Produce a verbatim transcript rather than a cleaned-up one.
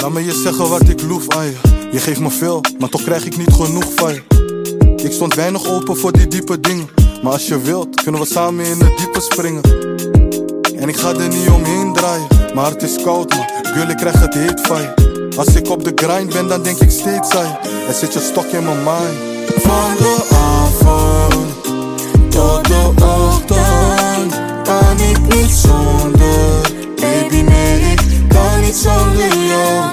Laat me je zeggen wat ik loef aan je. Je geeft me veel, maar toch krijg ik niet genoeg van je. Ik stond weinig open voor die diepe dingen, maar als je wilt, kunnen we samen in het diepe springen. En ik ga er niet omheen draaien, maar het is koud man, girl ik krijg het heet van je. Als ik op de grind ben, dan denk ik steeds aan je. Er zit je stok in mijn mind. Van de avond tot de ochtend kan ik niet zonder. Baby nee, ik kan niet zonder jou.